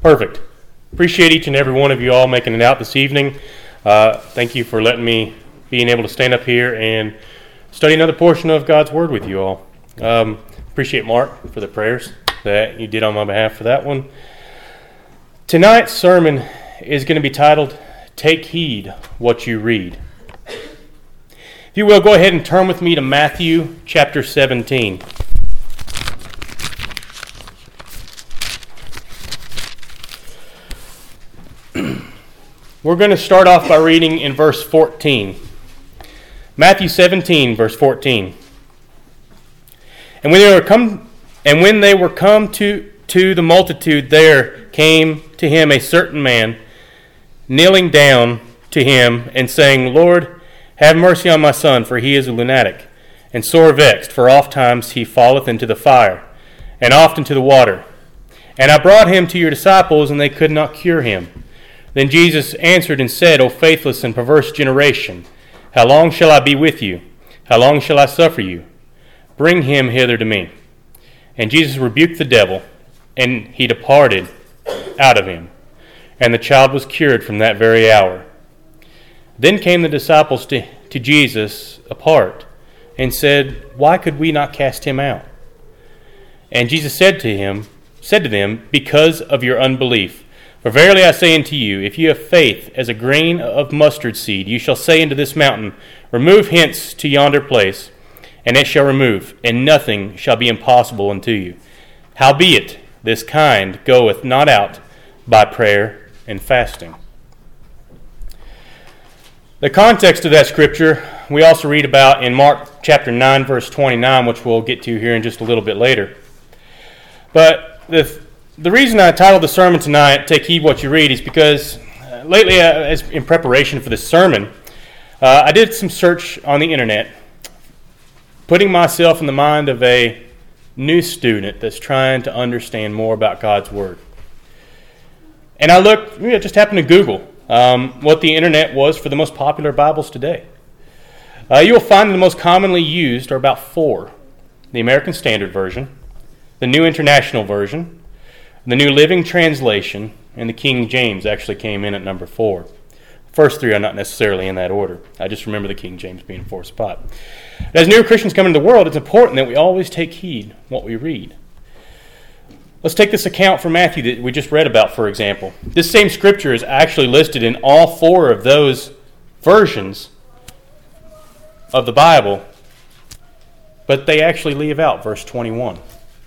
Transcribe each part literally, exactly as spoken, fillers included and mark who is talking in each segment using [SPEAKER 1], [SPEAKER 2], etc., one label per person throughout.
[SPEAKER 1] Perfect. Appreciate each and every one of you all making it out this evening. Uh, thank you for letting me being able to stand up here and study another portion of God's Word with you all. Um, appreciate Mark for the prayers that you did on my behalf for that one. Tonight's sermon is going to be titled, Take Heed What You Read. If you will, go ahead and turn with me to Matthew chapter seventeen. We're going to start off by reading in verse fourteen. Matthew seventeen, verse fourteen. And when they were come, and when they were come to, to the multitude, there came to him a certain man, kneeling down to him, and saying, Lord, have mercy on my son, for he is a lunatic, and sore vexed, for ofttimes he falleth into the fire, and oft into the water. And I brought him to your disciples, and they could not cure him. Then Jesus answered and said, O faithless and perverse generation, how long shall I be with you? How long shall I suffer you? Bring him hither to me. And Jesus rebuked the devil, and he departed out of him. And the child was cured from that very hour. Then came the disciples to, to Jesus apart, and said, Why could we not cast him out? And Jesus said to him, said to them, Because of your unbelief. For verily I say unto you, if you have faith as a grain of mustard seed, you shall say unto this mountain, Remove hence to yonder place, and it shall remove, and nothing shall be impossible unto you. Howbeit, this kind goeth not out by prayer and fasting. The context of that scripture we also read about in Mark chapter nine, verse twenty-nine, which we'll get to here in just a little bit later. But the The reason I titled the sermon tonight, Take Heed What You Read, is because uh, lately, uh, as in preparation for this sermon, uh, I did some search on the internet, putting myself in the mind of a new student that's trying to understand more about God's Word. And I looked, I just happened to Google um, what the internet was for the most popular Bibles today. Uh, you will find the most commonly used are about four. The American Standard Version, the New International Version, the New Living Translation, and the King James actually came in at number four. First three are not necessarily in that order. I just remember the King James being fourth spot. As new Christians come into the world, it's important that we always take heed what we read. Let's take this account from Matthew that we just read about, for example. This same scripture is actually listed in all four of those versions of the Bible, but they actually leave out verse twenty-one.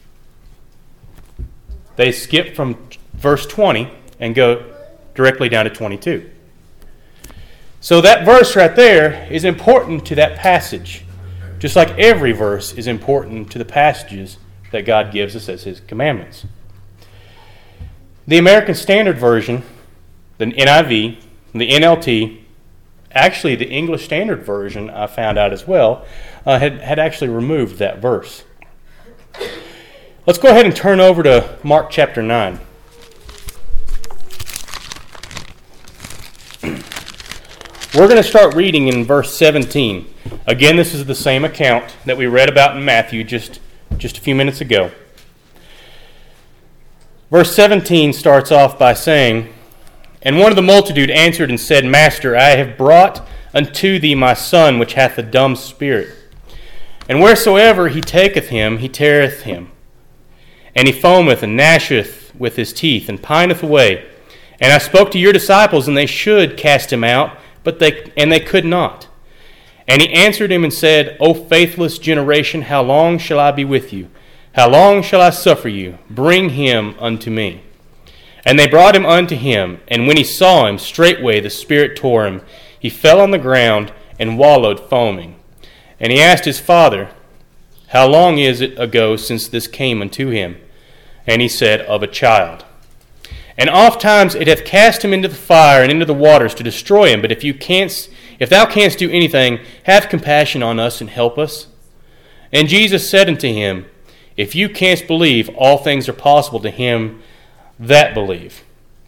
[SPEAKER 1] They skip from verse twenty and go directly down to twenty-two. So that verse right there is important to that passage, just like every verse is important to the passages that God gives us as His commandments. The American Standard Version, the N I V, and the N L T, actually the English Standard Version, I found out as well, uh, had, had actually removed that verse. Let's go ahead and turn over to Mark chapter nine. We're going to start reading in verse seventeen. Again, this is the same account that we read about in Matthew just, just a few minutes ago. Verse seventeen starts off by saying, And one of the multitude answered and said, Master, I have brought unto thee my son, which hath a dumb spirit. And wheresoever he taketh him, he teareth him. And he foameth and gnasheth with his teeth, and pineth away. And I spoke to your disciples, and they should cast him out, but they and they could not. And he answered him and said, O faithless generation, how long shall I be with you? How long shall I suffer you? Bring him unto me. And they brought him unto him, and when he saw him, straightway the spirit tore him. He fell on the ground, and wallowed foaming. And he asked his father, How long is it ago since this came unto him? And he said, Of a child. And oft times it hath cast him into the fire and into the waters to destroy him. But if you canst, if thou canst do anything, have compassion on us and help us. And Jesus said unto him, If you canst believe, all things are possible to him that believe.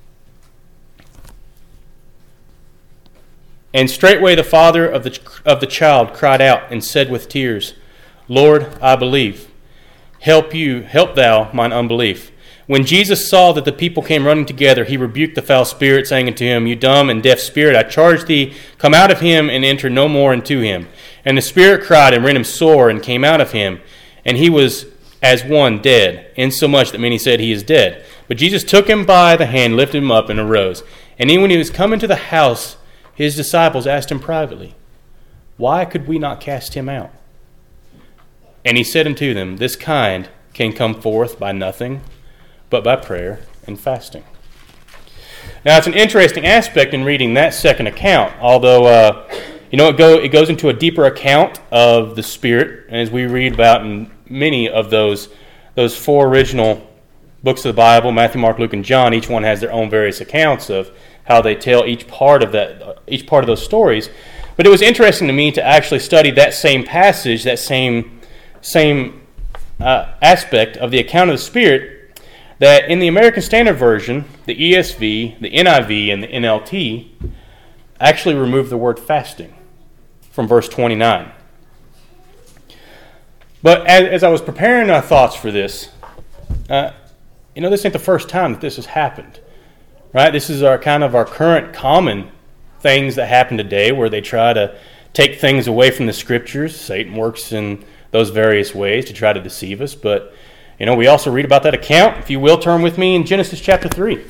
[SPEAKER 1] And straightway the father of the of the child cried out and said with tears, Lord, I believe. Help you, help thou mine unbelief. When Jesus saw that the people came running together, he rebuked the foul spirit, saying unto him, You dumb and deaf spirit, I charge thee, come out of him, and enter no more into him. And the spirit cried, and rent him sore, and came out of him. And he was as one dead, insomuch that many said, He is dead. But Jesus took him by the hand, lifted him up, and arose. And even when he was come into the house, his disciples asked him privately, Why could we not cast him out? And he said unto them, This kind can come forth by nothing, but by prayer and fasting. Now, it's an interesting aspect in reading that second account, although, uh, you know, it, go, it goes into a deeper account of the Spirit, as we read about in many of those, those four original books of the Bible, Matthew, Mark, Luke, and John. Each one has their own various accounts of how they tell each part of that, each part of those stories. But it was interesting to me to actually study that same passage, that same, same uh, aspect of the account of the Spirit, that in the American Standard Version, the E S V, the N I V, and the N L T actually removed the word fasting from verse twenty-nine. But as, as I was preparing my thoughts for this, uh, you know, this ain't the first time that this has happened, right? This is our kind of our current common things that happen today, where they try to take things away from the Scriptures. Satan works in those various ways to try to deceive us, but you know, we also read about that account. If you will, turn with me in Genesis chapter three.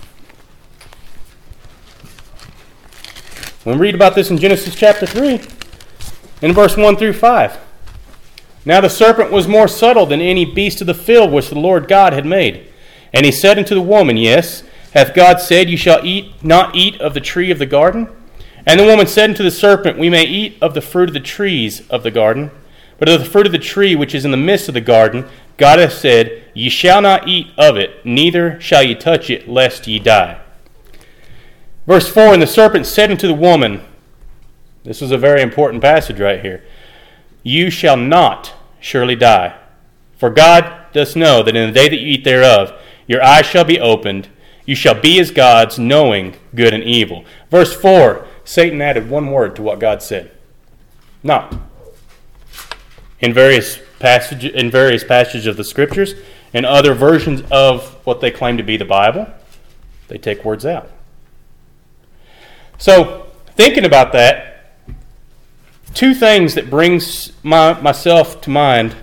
[SPEAKER 1] We read about this in Genesis chapter three, in verse one through five. Now the serpent was more subtle than any beast of the field which the Lord God had made. And he said unto the woman, Yes, hath God said, You shall eat not eat of the tree of the garden? And the woman said unto the serpent, We may eat of the fruit of the trees of the garden, but of the fruit of the tree which is in the midst of the garden, God hath said, Ye shall not eat of it, neither shall ye touch it, lest ye die. Verse four, And the serpent said unto the woman, this is a very important passage right here, You shall not surely die. For God doth know that in the day that you eat thereof, your eyes shall be opened, you shall be as gods, knowing good and evil. Verse four, Satan added one word to what God said. Not. In various passage, in various passages of the Scriptures and other versions of what they claim to be the Bible, they take words out. So, thinking about that, two things that brings my, myself to mind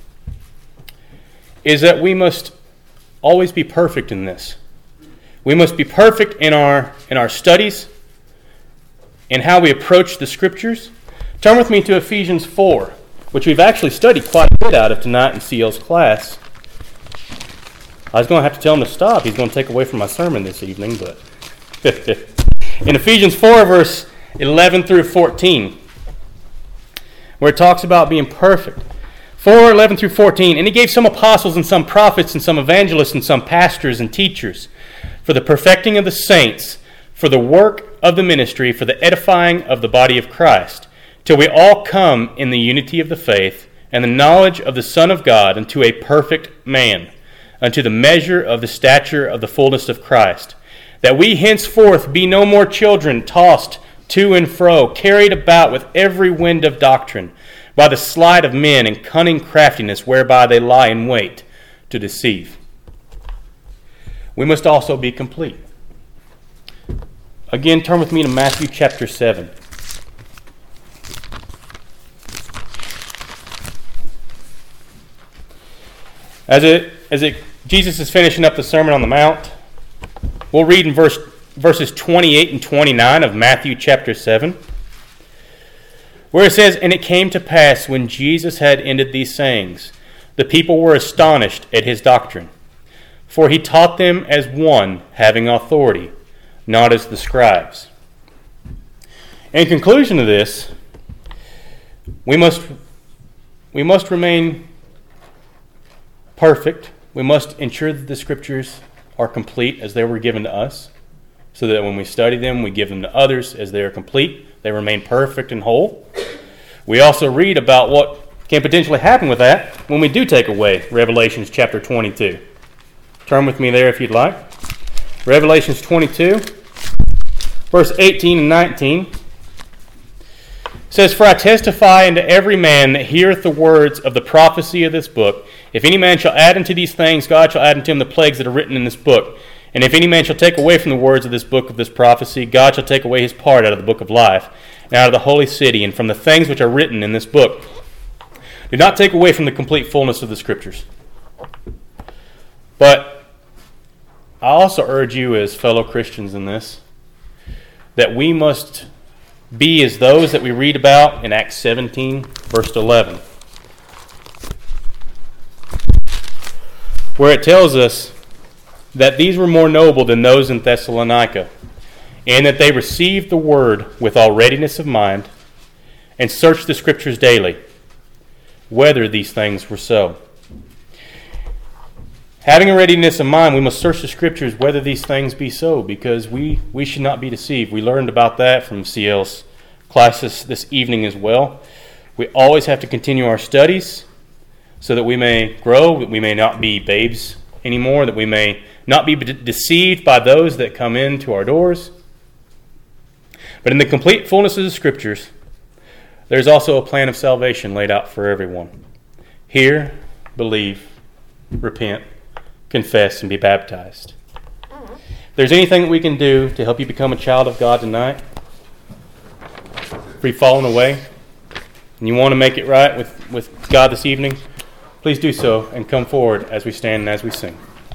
[SPEAKER 1] is that we must always be perfect in this. We must be perfect in our in our studies, in how we approach the Scriptures. Turn with me to Ephesians four. Which we've actually studied quite a bit out of tonight in C L's class. I was going to have to tell him to stop. He's going to take away from my sermon this evening. But in Ephesians four, verse eleven through fourteen, where it talks about being perfect. four, eleven through fourteen, And he gave some apostles and some prophets and some evangelists and some pastors and teachers for the perfecting of the saints, for the work of the ministry, for the edifying of the body of Christ, till we all come in the unity of the faith and the knowledge of the Son of God unto a perfect man, unto the measure of the stature of the fullness of Christ, that we henceforth be no more children, tossed to and fro, carried about with every wind of doctrine, by the sleight of men and cunning craftiness whereby they lie in wait to deceive. We must also be complete. Again, turn with me to Matthew chapter seven. As it, as it, Jesus is finishing up the Sermon on the Mount, we'll read in verse, verses twenty-eight and twenty-nine of Matthew chapter seven, where it says, And it came to pass, when Jesus had ended these sayings, the people were astonished at his doctrine. For he taught them as one having authority, not as the scribes. In conclusion to this, we must, we must remain perfect. We must ensure that the Scriptures are complete as they were given to us, so that when we study them, we give them to others as they are complete. They remain perfect and whole. We also read about what can potentially happen with that when we do take away Revelations chapter twenty-two. Turn with me there if you'd like. Revelations twenty-two, verse eighteen and nineteen. It says, For I testify unto every man that heareth the words of the prophecy of this book, If any man shall add unto these things, God shall add unto him the plagues that are written in this book. And if any man shall take away from the words of this book of this prophecy, God shall take away his part out of the book of life, and out of the holy city, and from the things which are written in this book. Do not take away from the complete fullness of the Scriptures. But I also urge you as fellow Christians in this, that we must be as those that we read about in Acts seventeen, verse eleven, where it tells us that these were more noble than those in Thessalonica, and that they received the word with all readiness of mind, and searched the Scriptures daily, whether these things were so. Having a readiness of mind, we must search the Scriptures whether these things be so, because we, we should not be deceived. We learned about that from C L's classes this evening as well. We always have to continue our studies so that we may grow, that we may not be babes anymore, that we may not be deceived by those that come into our doors. But in the complete fullness of the Scriptures, there's also a plan of salvation laid out for everyone. Hear, believe, repent, confess, and be baptized. If there's anything that we can do to help you become a child of God tonight, if you've fallen away and you want to make it right with, with God this evening, please do so and come forward as we stand and as we sing.